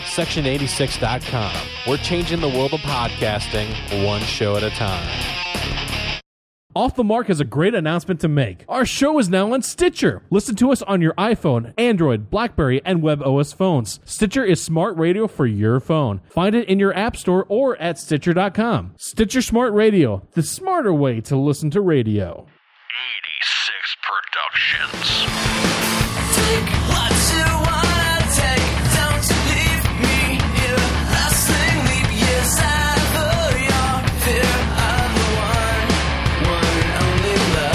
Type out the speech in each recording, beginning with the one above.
Section86.com. We're changing the world of podcasting one show at a time. Off the Mark has a great announcement to make. Our show is now on Stitcher. Listen to us on your iPhone, Android, BlackBerry, and WebOS phones. Stitcher is smart radio for your phone. Find it in your app store or at Stitcher.com. Stitcher Smart Radio, the smarter way to listen to radio. 86 Productions. Take what you wanna take. Don't leave me here. Lasting leap years ever. Your fear of the one and only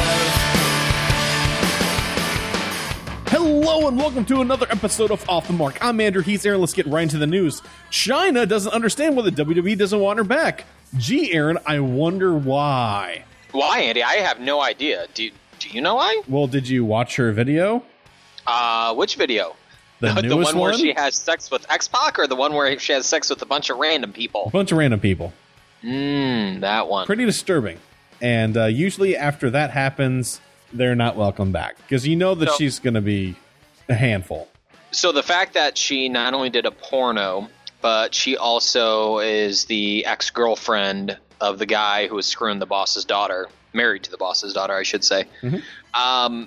love. Hello and welcome to another episode of Off the Mark. I'm Andrew. He's Aaron. Let's get right into the news. China doesn't understand why the WWE doesn't want her back. Gee, Aaron, I wonder why. Why, Andy? I have no idea. Do you know why? Well, did you watch her video? Which video? The newest one where she has sex with X-Pac, or the one where she has sex with a bunch of random people? A bunch of random people. That one. Pretty disturbing. And usually after that happens, they're not welcome back. Because you know that she's going to be a handful. So the fact that she not only did a porno, but she also is the ex-girlfriend of the guy who was screwing the boss's daughter, married to the boss's daughter, I should say. Mm-hmm.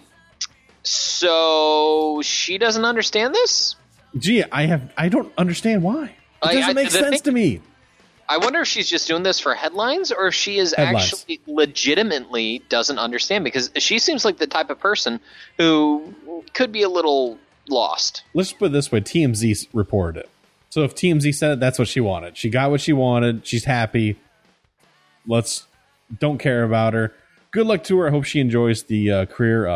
So she doesn't understand this? Gee, I don't understand why. It doesn't make sense to me. I wonder if she's just doing this for headlines, or if she is actually legitimately doesn't understand, because she seems like the type of person who could be a little lost. Let's put it this way. TMZ reported it. So if TMZ said it, that's what she wanted. She got what she wanted. She's happy. Don't care about her. Good luck to her. I hope she enjoys the career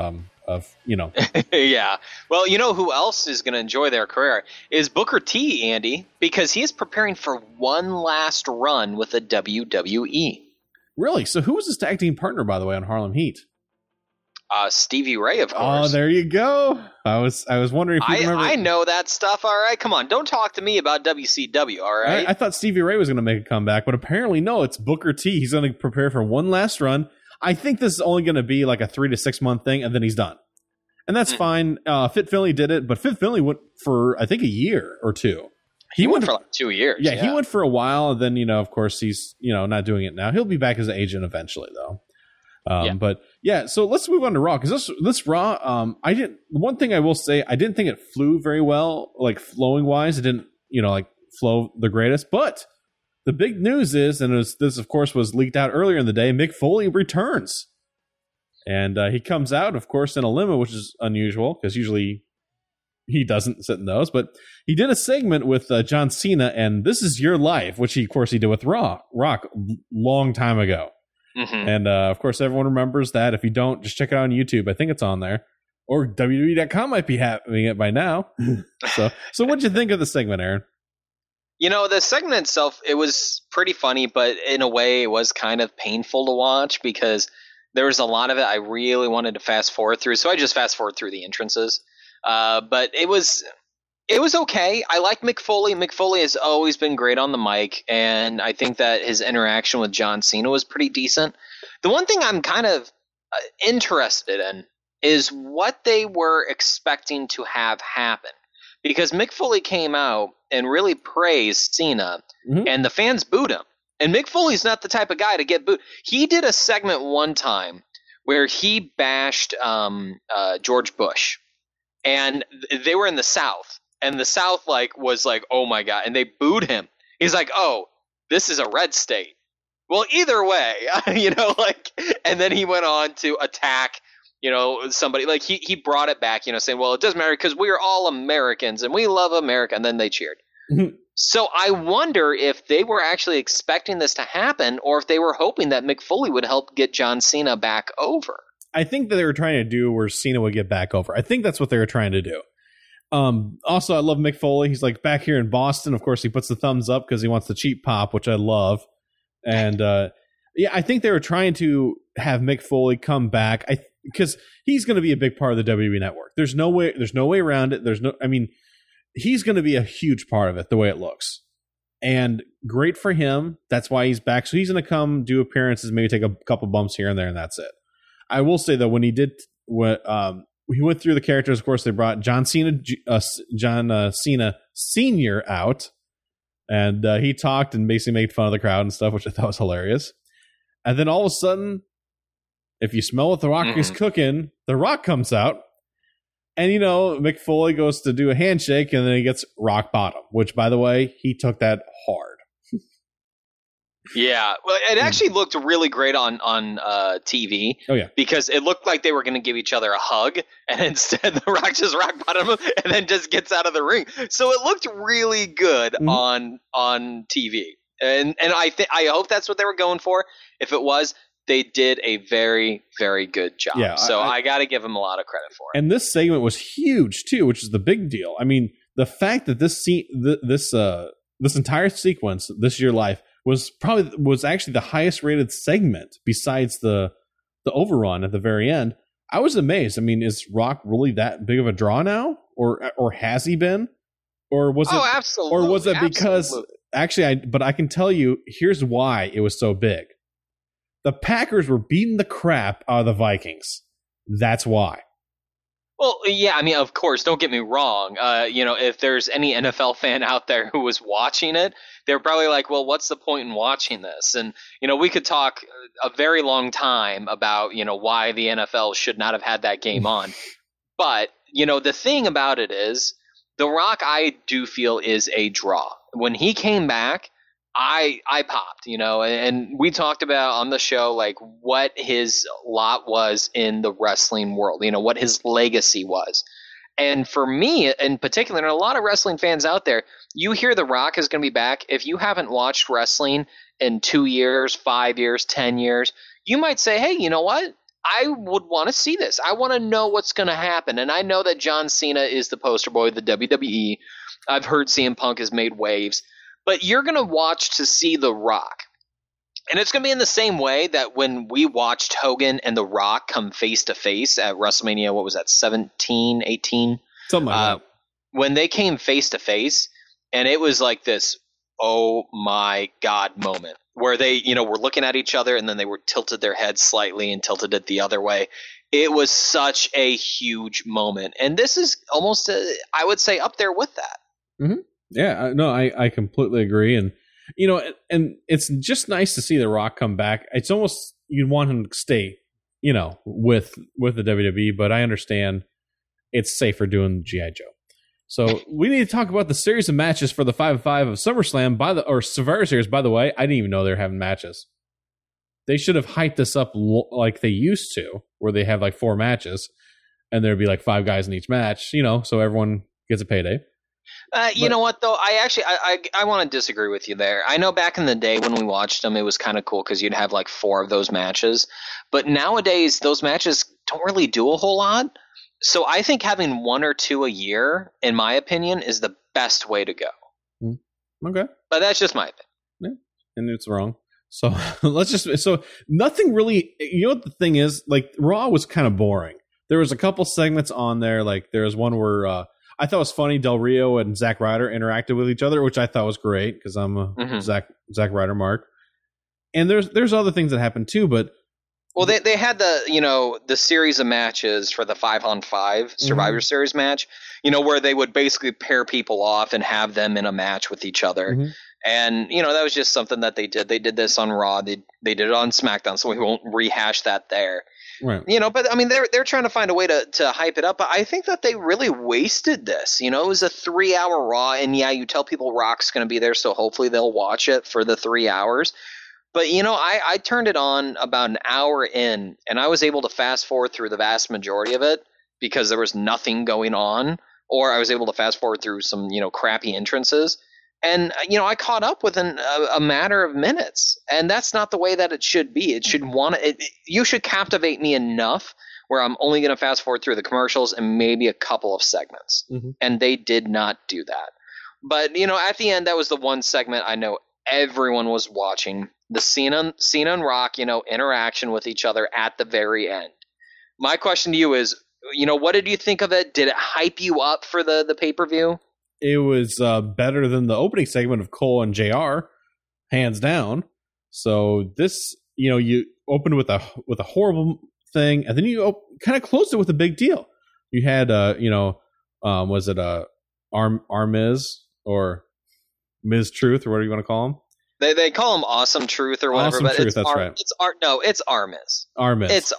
Yeah. Well, you know who else is going to enjoy their career is Booker T, Andy, because he is preparing for one last run with the WWE. Really? So who was his tag team partner, by the way, on Harlem Heat? Stevie Ray, of course. Oh, there you go. I was wondering if you remember. I know that stuff, all right? Come on, don't talk to me about WCW, all right? I thought Stevie Ray was going to make a comeback, but apparently no, it's Booker T. He's going to prepare for one last run. I think this is only going to be like a 3 to 6 month thing, and then he's done. And that's fine. Fit Finlay did it, but Fit Finlay went for, I think, a year or two. He went for like 2 years. Yeah, he went for a while, and then, of course, he's, not doing it now. He'll be back as an agent eventually, though. But yeah, so let's move on to Raw, because this Raw, one thing I will say, I didn't think it flew very well, like flowing wise. It didn't, flow the greatest. But the big news is, and this of course was leaked out earlier in the day, Mick Foley returns, and he comes out, of course, in a limo, which is unusual because usually he doesn't sit in those. But he did a segment with John Cena, and "This Is Your Life," which he did with Rock long time ago. Mm-hmm. And, of course, everyone remembers that. If you don't, just check it out on YouTube. I think it's on there. Or WWE.com might be having it by now. So what'd you think of the segment, Aaron? The segment itself, it was pretty funny, but in a way it was kind of painful to watch because there was a lot of it I really wanted to fast forward through. So I just fast forward through the entrances. But it was okay. I like Mick Foley. Mick Foley has always been great on the mic, and I think that his interaction with John Cena was pretty decent. The one thing I'm kind of interested in is what they were expecting to have happen, because Mick Foley came out and really praised Cena, and the fans booed him. And Mick Foley's not the type of guy to get booed. He did a segment one time where he bashed George Bush, and they were in the South. And the South was like, oh my God. And they booed him. He's like, oh, this is a red state. Well, either way, and then he went on to attack, somebody. Like he brought it back, saying, well, it doesn't matter because we are all Americans and we love America. And then they cheered. So I wonder if they were actually expecting this to happen, or if they were hoping that Mick Foley would help get John Cena back over. I think that they were trying to do where Cena would get back over. I think that's what they were trying to do. Also, I love Mick Foley. He's back here in Boston. Of course, he puts the thumbs up because he wants the cheap pop, which I love. And I think they were trying to have Mick Foley come back because he's going to be a big part of the WWE network. There's no way around it. He's going to be a huge part of it the way it looks. And great for him. That's why he's back. So he's going to come do appearances, maybe take a couple bumps here and there, and that's it. I will say, though, when he did he went through the characters. Of course, they brought John Cena Senior out, And he talked and basically made fun of the crowd and stuff, which I thought was hilarious. And then all of a sudden, if you smell what The Rock is cooking, The Rock comes out. And, Mick Foley goes to do a handshake, and then he gets rock bottom, which, by the way, he took that hard. Yeah, well, it actually looked really great on TV. Oh, yeah. Because it looked like they were going to give each other a hug, and instead The Rock just rock bottom him and then just gets out of the ring. So it looked really good on TV. And I hope that's what they were going for. If it was, they did a very, very good job. Yeah, so I got to give them a lot of credit for it. And this segment was huge too, which is the big deal. I mean, the fact that this entire sequence, This Is Your Life, was actually the highest rated segment besides the overrun at the very end. I was amazed. I mean, is Rock really that big of a draw now, or has he been, or was it? Oh, absolutely. Or was it because but I can tell you, here's why it was so big. The Packers were beating the crap out of the Vikings. That's why. Well, yeah, I mean, of course, don't get me wrong. If there's any NFL fan out there who was watching it, they're probably like, well, what's the point in watching this? And, we could talk a very long time about, why the NFL should not have had that game on. But, the thing about it is, The Rock, I do feel, is a draw. When he came back, I popped, and we talked about on the show, like, what his lot was in the wrestling world, what his legacy was. And for me in particular, and a lot of wrestling fans out there, you hear The Rock is going to be back. If you haven't watched wrestling in 2 years, 5 years, 10 years, you might say, hey, you know what? I would want to see this. I want to know what's going to happen. And I know that John Cena is the poster boy of the WWE. I've heard CM Punk has made waves. But you're going to watch to see The Rock. And it's going to be in the same way that when we watched Hogan and The Rock come face to face at WrestleMania, what was that, 17, 18? Something like that. When they came face to face, and it was like this, oh my God moment, where they, were looking at each other and then they were tilted their heads slightly and tilted it the other way. It was such a huge moment. And this is almost, I would say, up there with that. Mm-hmm. Yeah, no, I completely agree. And, and it's just nice to see The Rock come back. It's almost, you'd want him to stay, with the WWE, but I understand it's safer doing G.I. Joe. So we need to talk about the series of matches for the 5-5 of SummerSlam or Survivor Series. By the way, I didn't even know they were having matches. They should have hyped this up like they used to, where they have like 4 matches and there'd be like 5 guys in each match, so everyone gets a payday. You know what, though? I want to disagree with you there. I know back in the day when we watched them, it was kind of cool because you'd have like 4 of those matches. But nowadays, those matches don't really do a whole lot. So I think having 1 or 2 a year, in my opinion, is the best way to go. Okay. But that's just my opinion. Yeah, and it's wrong. So so nothing really, what the thing is, like, Raw was kind of boring. There was a couple segments on there, like there was one where I thought it was funny, Del Rio and Zack Ryder interacted with each other, which I thought was great because I'm a Zack Ryder mark. And there's other things that happened too, but well, they had the series of matches for the 5-on-5 Survivor Series match, where they would basically pair people off and have them in a match with each other. Mm-hmm. And, that was just something that they did. They did this on Raw. They did it on SmackDown, so we won't rehash that there. Right. But I mean, they're trying to find a way to hype it up. But I think that they really wasted this. It was a 3-hour Raw, and yeah, you tell people Rock's going to be there, so hopefully they'll watch it for the 3 hours. But, I turned it on about an hour in, and I was able to fast forward through the vast majority of it because there was nothing going on, or I was able to fast forward through some, crappy entrances. And, I caught up within a matter of minutes, and that's not the way that it should be. It should you should captivate me enough where I'm only going to fast forward through the commercials and maybe a couple of segments. Mm-hmm. And they did not do that. But, at the end, that was the one segment I know everyone was watching. The Cena and Rock, interaction with each other at the very end. My question to you is, what did you think of it? Did it hype you up for the pay-per-view? It was better than the opening segment of Cole and JR, hands down. So this, you opened with a horrible thing, and then you kind of closed it with a big deal. You had, was it Armiz or Ms. Truth, or whatever you want to call him. They call him Awesome Truth or whatever, Awesome but Truth, it's that's right. It's Armis. Armis. It's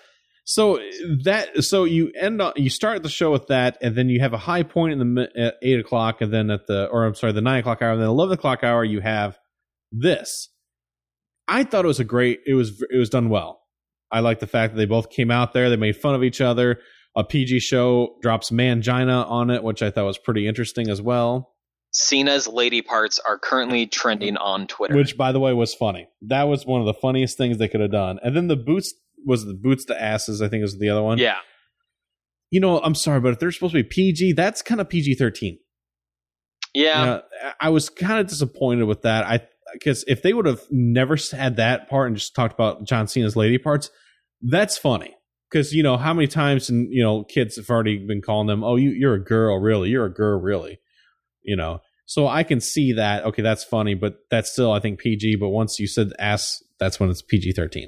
So you start the show with that, and then you have a high point at 8 o'clock, and then the 9 o'clock hour, and then 11 o'clock hour you have this. I thought it was done well. I like the fact that they both came out there, they made fun of each other. A PG show drops Mangina on it, which I thought was pretty interesting as well. Cena's lady parts are currently trending on Twitter. Which, by the way, was funny. That was one of the funniest things they could have done. And then the boots to asses, I think was the other one. Yeah. You know, I'm sorry, but if they're supposed to be PG, that's kind of PG-13. Yeah. You know, I was kind of disappointed with that. Because if they would have never had that part and just talked about John Cena's lady parts, that's funny. Because, you know, how many times, and you know, kids have already been calling them, oh, you're a girl, really? You're a girl, really? You know, so I can see that. Okay, that's funny, but that's still, I think, PG. But once you said ass, that's when it's PG-13.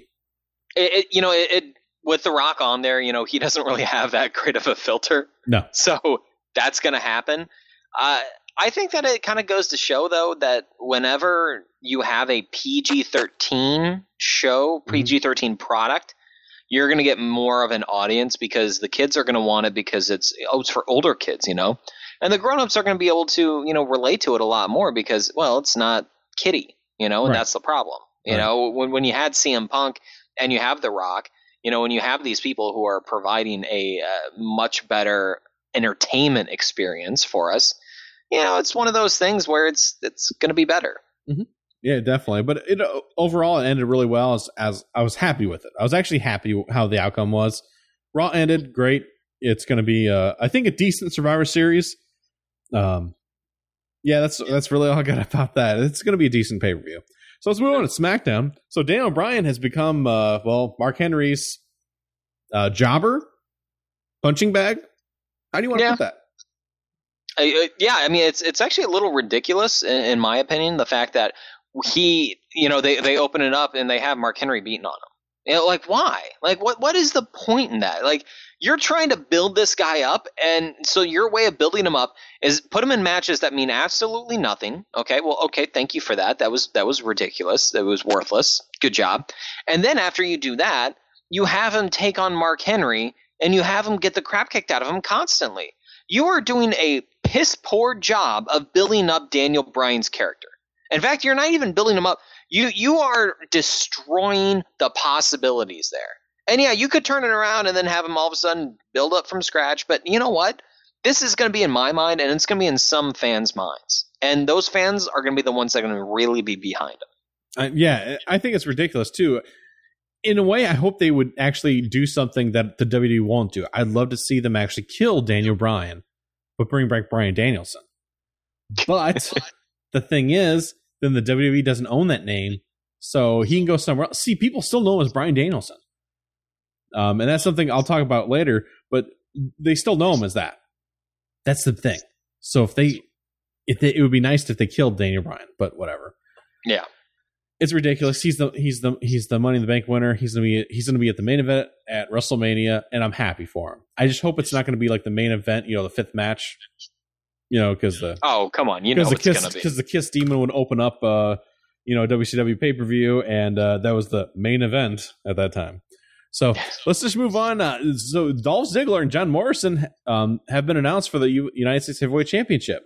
It with The Rock on there, you know, he doesn't really have that great of a filter. No. So that's going to happen. I think that it kind of goes to show, though, that whenever you have a PG-13 show, PG-13 product, you're going to get more of an audience because the kids are going to want it because it's for older kids, you know. And the grown-ups are going to be able to, you know, relate to it a lot more because, well, it's not kiddie, you know, and Right. that's the problem. You know, when you had CM Punk and you have The Rock, you know, when you have these people who are providing a much better entertainment experience for us, you know, it's one of those things where it's going to be better. Mm-hmm. Yeah, definitely. But overall, it ended really well. As I was happy with it. I was actually happy how the outcome was. Raw ended great. It's going to be, I think, a decent Survivor Series. Yeah, that's really all I got about that. It's going to be a decent pay per view. So let's move on to SmackDown. So Daniel Bryan has become, Mark Henry's jobber, punching bag. How do you want to put that? I mean, it's actually a little ridiculous in my opinion. The fact that they open it up and they have Mark Henry beating on him. You know, like, why? Like, what is the point in that? Like, you're trying to build this guy up, and so your way of building him up is put him in matches that mean absolutely nothing. Okay, well, okay, thank you for that. That was ridiculous. That was worthless. Good job. And then after you do that, you have him take on Mark Henry, and you have him get the crap kicked out of him constantly. You are doing a piss poor job of building up Daniel Bryan's character. In fact, you're not even building him up. You are destroying the possibilities there. And yeah, you could turn it around and then have him all of a sudden build up from scratch. But you know what? This is going to be in my mind, and it's going to be in some fans' minds. And those fans are going to be the ones that are going to really be behind him. Yeah, I think it's ridiculous, too. In a way, I hope they would actually do something that the WWE won't do. I'd love to see them actually kill Daniel Bryan, but bring back Bryan Danielson. But the thing is, then the WWE doesn't own that name, so he can go somewhere else. See, people still know him as Bryan Danielson. And that's something I'll talk about later, but they still know him as that. That's the thing. So it would be nice if they killed Daniel Bryan, but whatever. Yeah. It's ridiculous. He's the Money in the Bank winner. He's gonna be at the main event at WrestleMania, and I'm happy for him. I just hope it's not going to be like the main event, you know, the fifth match, you know, because come on, you know it's going to be because the Kiss Demon would open up, WCW pay per view, and that was the main event at that time. So let's just move on. So Dolph Ziggler and John Morrison have been announced for the United States Heavyweight Championship.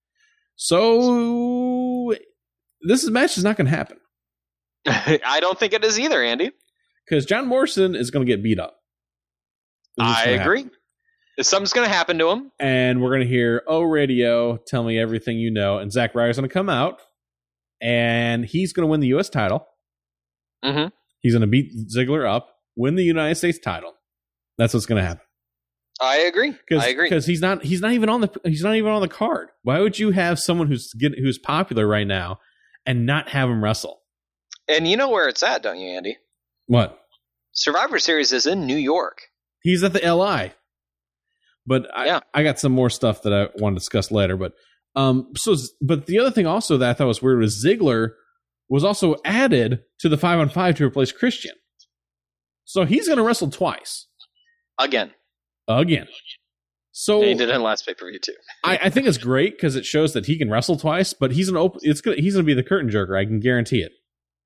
So this match is not going to happen. I don't think it is either, Andy. Because John Morrison is going to get beat up. I agree. Something's going to happen to him. And we're going to hear, "Oh, radio, tell me everything you know." And Zack Ryder's going to come out. And he's going to win the U.S. title. Mm-hmm. He's going to beat Ziggler up, win the United States title. That's what's going to happen. I agree. Because he's not even on the card. Why would you have someone who's popular right now and not have him wrestle? And you know where it's at, don't you, Andy? What? Survivor Series is in New York. He's at the LI. But I got some more stuff that I want to discuss later. But but the other thing also that I thought was weird was Ziggler was also added to the 5-on-5 to replace Christian. So he's going to wrestle twice. Again. So he did it in last pay-per-view too. I think it's great because it shows that he can wrestle twice, but he's he's gonna be the curtain jerker. I can guarantee it.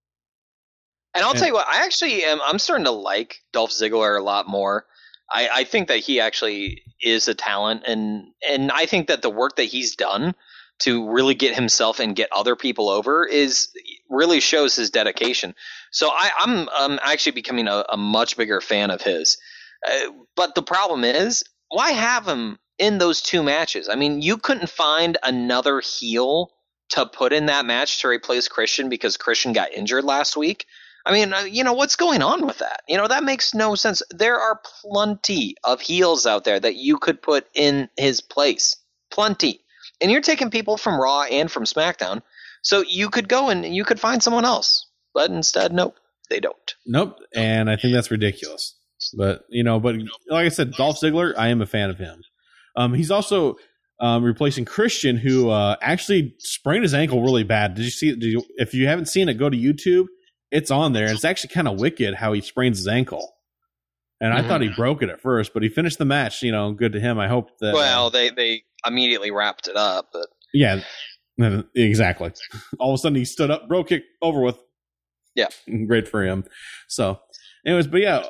And I'll tell you what, I'm starting to like Dolph Ziggler a lot more. I think that he actually is a talent, and I think that the work that he's done to really get himself and get other people over really shows his dedication. So I'm actually becoming a much bigger fan of his. But the problem is, why have him in those 2 matches? I mean, you couldn't find another heel to put in that match to replace Christian because Christian got injured last week. I mean, what's going on with that? That makes no sense. There are plenty of heels out there that you could put in his place. Plenty. And you're taking people from Raw and from SmackDown. So you could go and you could find someone else. But instead, nope, they don't. Nope. And I think that's ridiculous. But like I said, Dolph Ziggler, I am a fan of him. He's also replacing Christian, who actually sprained his ankle really bad. Did you see it? If you haven't seen it, go to YouTube. It's on there. It's actually kind of wicked how he sprains his ankle. And I thought he broke it at first, but he finished the match. Good to him. I hope that. Well, they immediately wrapped it up, but yeah, exactly. All of a sudden, he stood up, broke it, over with. Yeah, great for him. So, anyways, but yeah,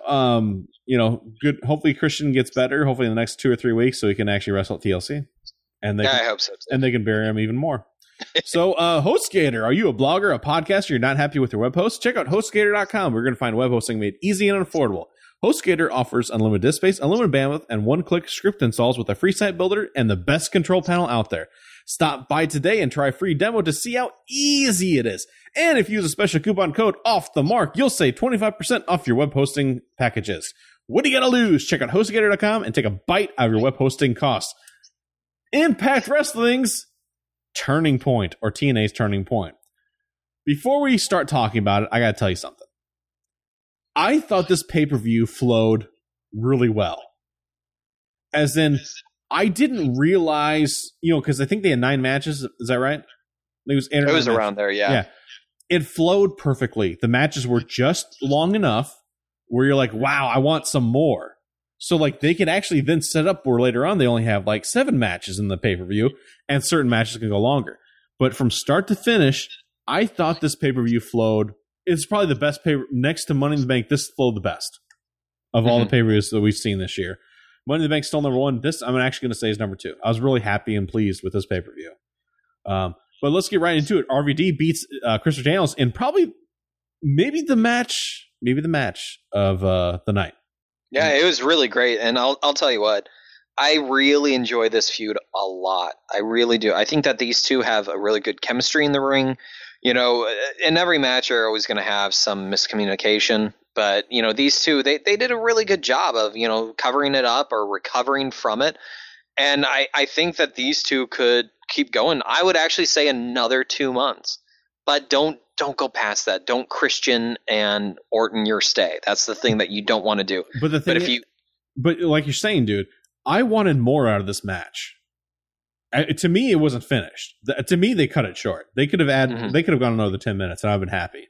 good. Hopefully, Christian gets better. Hopefully, in the next 2 or 3 weeks, so he can actually wrestle at TLC. And I hope so too. And they can bury him even more. So, HostGator, are you a blogger, a podcaster, you're not happy with your web host? Check out HostGator.com. We're going to find web hosting made easy and affordable. HostGator offers unlimited disk space, unlimited bandwidth, and one-click script installs with a free site builder and the best control panel out there. Stop by today and try a free demo to see how easy it is. And if you use a special coupon code OFFTHEMARK, you'll save 25% off your web hosting packages. What do you got to lose? Check out HostGator.com and take a bite out of your web hosting costs. Impact Wrestling's Turning Point, or TNA's Turning Point. Before we start talking about it, I got to tell you something. I thought this pay-per-view flowed really well. As in, I didn't realize, because I think they had 9 matches. Is that right? It was around there, yeah. Yeah. It flowed perfectly. The matches were just long enough where you're like, wow, I want some more. So, they could actually then set up where later on they only have, 7 matches in the pay-per-view, and certain matches can go longer. But from start to finish, I thought this pay-per-view flowed. It's probably the best next to Money in the Bank. This flowed the best of all the pay-per-views that we've seen this year. Money in the Bank still number 1. This, I'm actually going to say, is number 2. I was really happy and pleased with this pay-per-view. But let's get right into it. RVD beats Christopher Daniels in probably maybe the match of the night. Yeah, it was really great, and I'll tell you what, I really enjoy this feud a lot. I really do. I think that these two have a really good chemistry in the ring. In every match you're always going to have some miscommunication, but these two they did a really good job of covering it up or recovering from it, and I think that these two could keep going. I would actually say another 2 months, but don't go past that. Don't Christian and Orton your stay. That's the thing that you don't want to do. But like you're saying, dude, I wanted more out of this match. To me, it wasn't finished. To me, they cut it short. They could have added. They could have gone another 10 minutes, and I've been happy.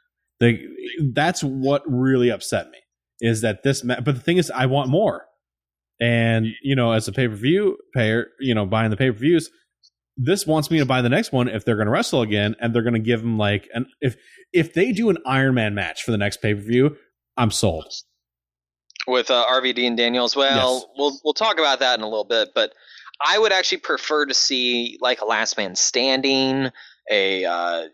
That's what really upset me is that this. But the thing is, I want more. And as a pay-per-view payer, buying the pay-per-views. This wants me to buy the next one if they're going to wrestle again, and they're going to give them if they do an Iron Man match for the next pay-per-view, I'm sold. With RVD and Daniels, well, yes. we'll talk about that in a little bit, but I would actually prefer to see a Last Man Standing, a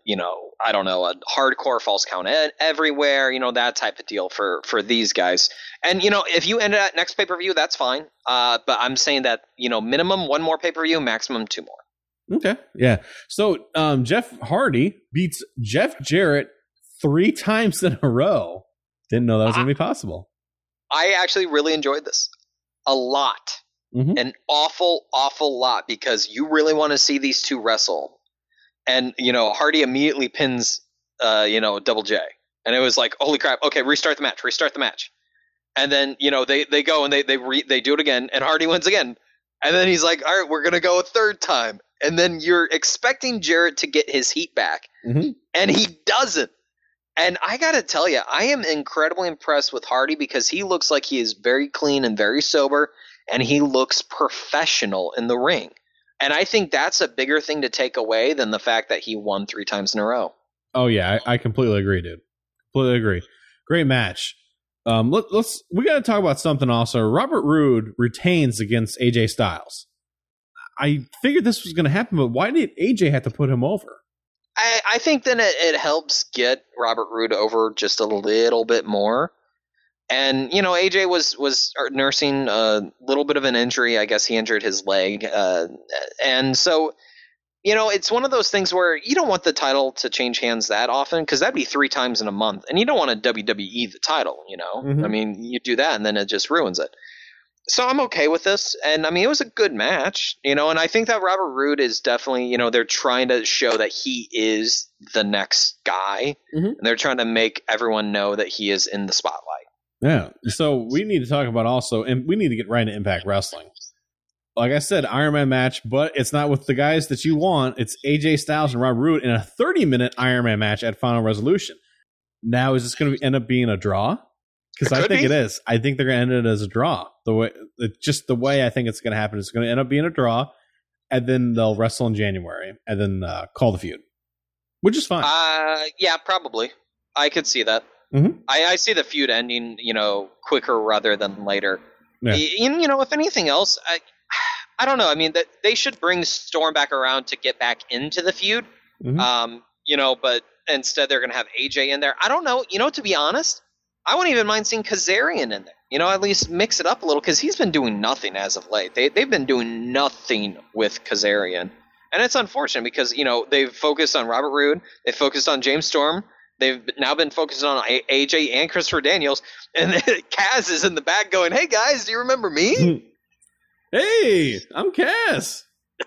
hardcore false count everywhere, that type of deal for these guys. And if you end at next pay-per-view, that's fine. But I'm saying that minimum 1 more pay-per-view, maximum 2 more. Okay, yeah. So Jeff Hardy beats Jeff Jarrett 3 times in a row. Didn't know that was going to be possible. I actually really enjoyed this a lot, an awful lot, because you really want to see these two wrestle. And Hardy immediately pins Double J, and it was like, holy crap! Okay, restart the match. And then they go and they do it again, and Hardy wins again. And then he's like, all right, we're going to go a 3rd time. And then you're expecting Jarrett to get his heat back. And he doesn't. And I got to tell you, I am incredibly impressed with Hardy because he looks like he is very clean and very sober. and he looks professional in the ring. And I think that's a bigger thing to take away than the fact that he won 3 times in a row. Oh yeah, I completely agree, dude. Completely agree. Great match. We got to talk about something also. Robert Roode retains against AJ Styles. I figured this was going to happen, but why did AJ have to put him over? I think then it helps get Robert Roode over just a little bit more. And, AJ was nursing a little bit of an injury. I guess he injured his leg. And so, it's one of those things where you don't want the title to change hands that often, because that'd be 3 times in a month. And you don't want to WWE the title, Mhm. I mean, you do that and then it just ruins it. So I'm okay with this. And, it was a good match, and I think that Robert Roode is definitely, they're trying to show that he is the next guy. Mhm. And they're trying to make everyone know that he is in the spotlight. Yeah. So we need to talk about also, and we need to get right into Impact Wrestling. Like I said, Iron Man match, but it's not with the guys that you want. It's AJ Styles and Robert Roode in a 30-minute Iron Man match at Final Resolution. Now, is this going to end up being a draw? Because I think it is. I think they're going to end it as a draw. The way I think it's going to happen is it's going to end up being a draw, and then they'll wrestle in January, and then call the feud, which is fine. Yeah, probably. I could see that. Mm-hmm. I see the feud ending, quicker rather than later. Yeah. If anything else, I don't know. I mean, they should bring Storm back around to get back into the feud. Mhm. But instead they're going to have AJ in there. I don't know. To be honest, I wouldn't even mind seeing Kazarian in there. At least mix it up a little, because he's been doing nothing as of late. They've been doing nothing with Kazarian. And it's unfortunate because, they've focused on Robert Roode. They've focused on James Storm. They've now been focused on AJ and Christopher Daniels. And Kaz is in the back going, hey, guys, do you remember me? Hey, I'm Cass.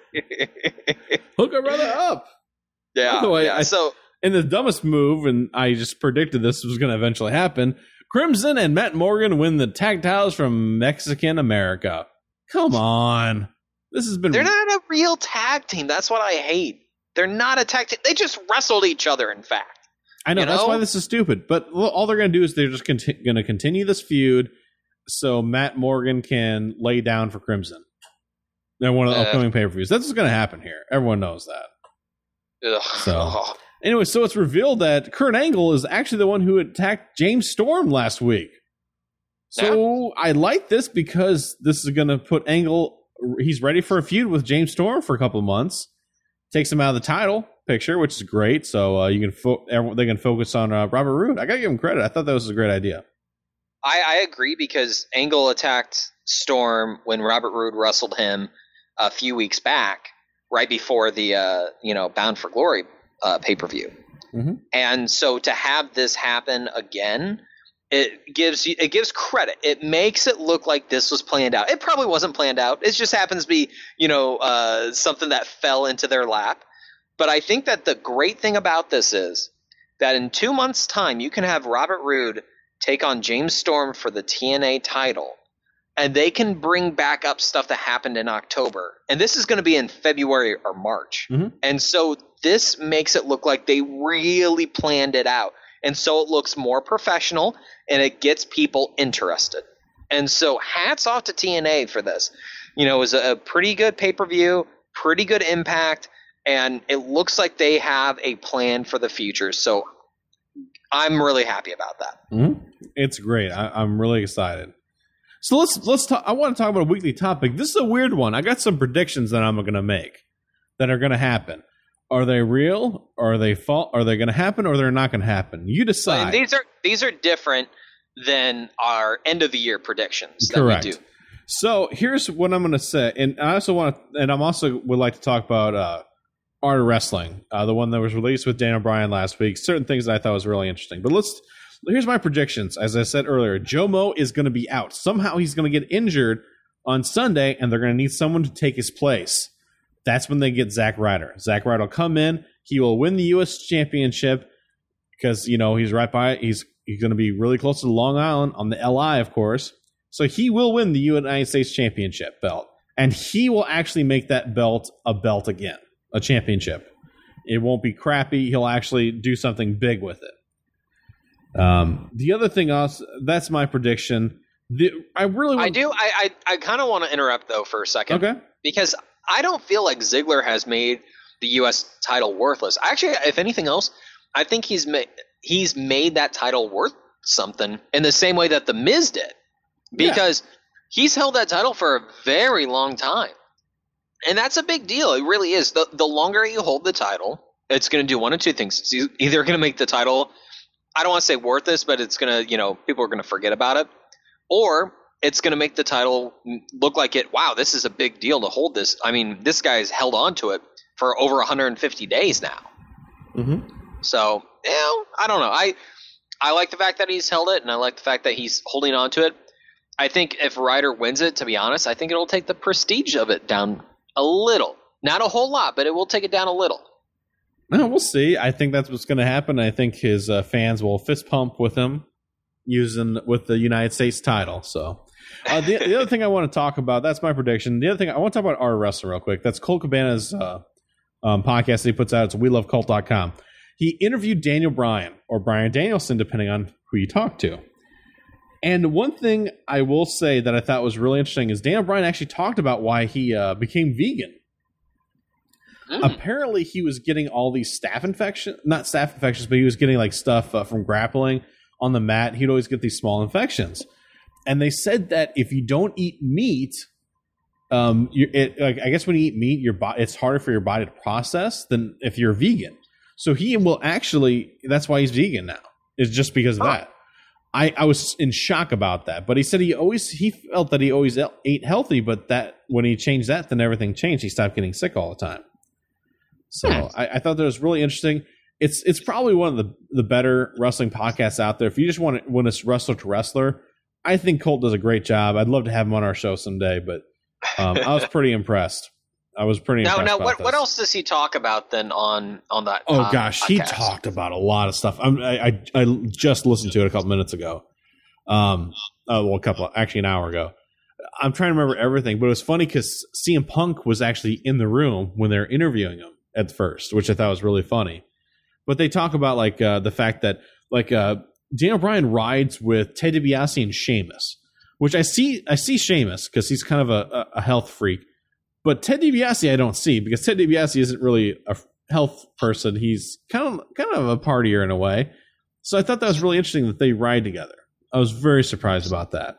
Hook a brother up. Yeah. By the way, So in the dumbest move, and I just predicted this was going to eventually happen, Crimson and Matt Morgan win the tag titles from Mexican America. Come on. This has been... They're not a real tag team. That's what I hate. They're not a tag team. They just wrestled each other, in fact. I know, that's why this is stupid. But all they're going to do is they're just going to continue this feud so Matt Morgan can lay down for Crimson. They're one of the upcoming pay-per-views. That's what's going to happen here. Everyone knows that. Ugh. So, anyway, so it's revealed that Kurt Angle is actually the one who attacked James Storm last week. So I like this because this is going to put Angle... He's ready for a feud with James Storm for a couple of months. Takes him out of the title picture, which is great. So they can focus on Robert Roode. I got to give him credit. I thought that was a great idea. I agree, because Angle attacked Storm when Robert Roode wrestled him a few weeks back, right before the Bound for Glory pay-per-view. Mm-hmm. And so to have this happen again, it gives credit. It makes it look like this was planned out. It probably wasn't planned out. It just happens to be, something that fell into their lap. But I think that the great thing about this is that in 2 months' time, you can have Robert Roode take on James Storm for the TNA title, and they can bring back up stuff that happened in October. And this is going to be in February or March. Mm-hmm. And so this makes it look like they really planned it out. And so it looks more professional, and it gets people interested. And so hats off to TNA for this. It was a pretty good pay-per-view, pretty good impact, and it looks like they have a plan for the future. So I'm really happy about that. Mm-hmm. It's great. I'm really excited. So let's talk. I want to talk about a weekly topic. This is a weird one. I got some predictions that I'm going to make that are going to happen. Are they real? Are they false? Are they going to happen, or they're not going to happen? You decide. And these are different than our end of the year predictions. Correct. That we do. So here's what I'm going to say, and I also would like to talk about Art of Wrestling, the one that was released with Daniel Bryan last week. Certain things that I thought was really interesting. But here's my predictions. As I said earlier, Joe Mo is going to be out. Somehow he's going to get injured on Sunday, and they're going to need someone to take his place. That's when they get Zack Ryder. Zack Ryder will come in. He will win the U.S. Championship because, he's right by it. He's going to be really close to Long Island on the LI, of course. So he will win the United States Championship belt. And he will actually make that belt a belt again, a championship. It won't be crappy. He'll actually do something big with it. The other thing else, that's my prediction. I do. I kind of want to interrupt though for a second. Okay. Because I don't feel like Ziggler has made the U.S. title worthless. Actually, if anything else, I think he's made that title worth something in the same way that The Miz did. Because he's held that title for a very long time. And that's a big deal. It really is. The longer you hold the title, it's going to do one of two things. It's either going to make the title, I don't want to say worthless, but it's going to, people are going to forget about it. Or it's going to make the title look like this is a big deal to hold this. I mean, this guy's held on to it for over 150 days now. Mm-hmm. So, I don't know. I like the fact that he's held it, and I like the fact that he's holding on to it. I think if Ryder wins it, to be honest, I think it'll take the prestige of it down a little. Not a whole lot, but it will take it down a little. No, we'll see. I think that's what's going to happen. I think his fans will fist pump with him with the United States title. So the other thing I want to talk about, that's my prediction. The other thing I want to talk about our wrestler real quick. That's Colt Cabana's podcast that he puts out. It's WeLoveCult.com. He interviewed Daniel Bryan or Bryan Danielson, depending on who you talk to. And one thing I will say that I thought was really interesting is Daniel Bryan actually talked about why he became vegan. Apparently, he was getting all these not staph infections, but he was getting like stuff from grappling on the mat. He'd always get these small infections. And they said that if you don't eat meat, I guess when you eat meat, it's harder for your body to process than if you're vegan. So he will actually, that's why he's vegan now. It's just because of that. I was in shock about that, but he said he felt that he always ate healthy, but that when he changed that, then everything changed. He stopped getting sick all the time. So I thought that was really interesting. It's probably one of the better wrestling podcasts out there. If you just want to, when it's wrestler to wrestler, I think Colt does a great job. I'd love to have him on our show someday, but I was pretty impressed. Now, what else does he talk about then on that? Oh gosh, podcast? He talked about a lot of stuff. I just listened to it a couple minutes ago. An hour ago. I'm trying to remember everything, but it was funny because CM Punk was actually in the room when they were interviewing him at first, which I thought was really funny. But they talk about like the fact that Daniel Bryan rides with Ted DiBiase and Sheamus, which I see Sheamus because he's kind of a health freak. But Ted DiBiase I don't see because Ted DiBiase isn't really a health person. He's kind of a partier in a way. So I thought that was really interesting that they ride together. I was very surprised about that.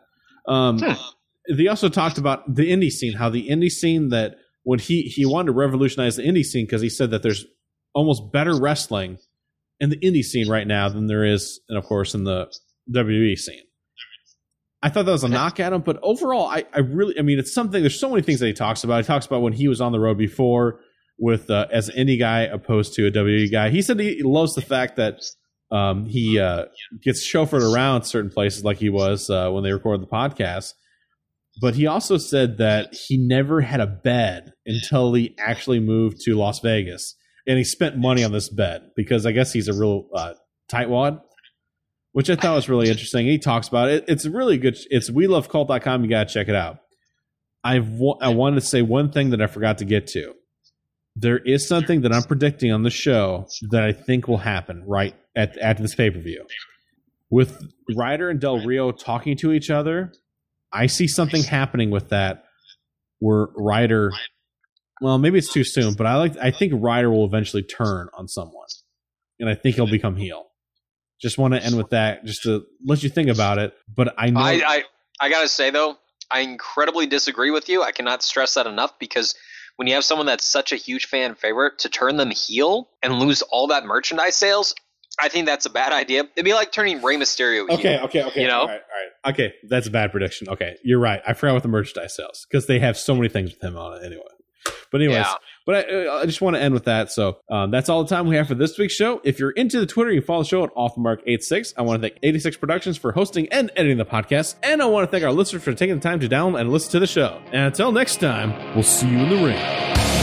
They also talked about the indie scene, how the indie scene that when he wanted to revolutionize the indie scene because he said that there's almost better wrestling in the indie scene right now than there is, and of course, in the WWE scene. I thought that was a knock at him, but overall, I mean, it's something. There's so many things that he talks about. He talks about when he was on the road before with as an indie guy opposed to a WWE guy. He said he loves the fact that he gets chauffeured around certain places like he was when they recorded the podcast. But he also said that he never had a bed until he actually moved to Las Vegas, and he spent money on this bed because I guess he's a real tightwad. Which I thought was really interesting. He talks about it. It's really good. It's WeLoveCult.com. You got to check it out. I wanted to say one thing that I forgot to get to. There is something that I'm predicting on the show that I think will happen right at this pay-per-view. With Ryder and Del Rio talking to each other, I see something happening with that where Ryder, well, maybe it's too soon, but I think Ryder will eventually turn on someone. And I think he'll become heel. Just want to end with that, just to let you think about it. But I know I gotta say though, I incredibly disagree with you. I cannot stress that enough because when you have someone that's such a huge fan favorite, to turn them heel and lose all that merchandise sales, I think that's a bad idea. It'd be like turning Rey Mysterio heel. Okay. You know? All right. Okay, that's a bad prediction. Okay, you're right. I forgot about the merchandise sales because they have so many things with him on it anyway. But anyways, but I just want to end with that. So that's all the time we have for this week's show. If you're into the Twitter, you can follow the show at OffTheMark86. I want to thank 86 Productions for hosting and editing the podcast. And I want to thank our listeners for taking the time to download and listen to the show. And until next time, we'll see you in the ring.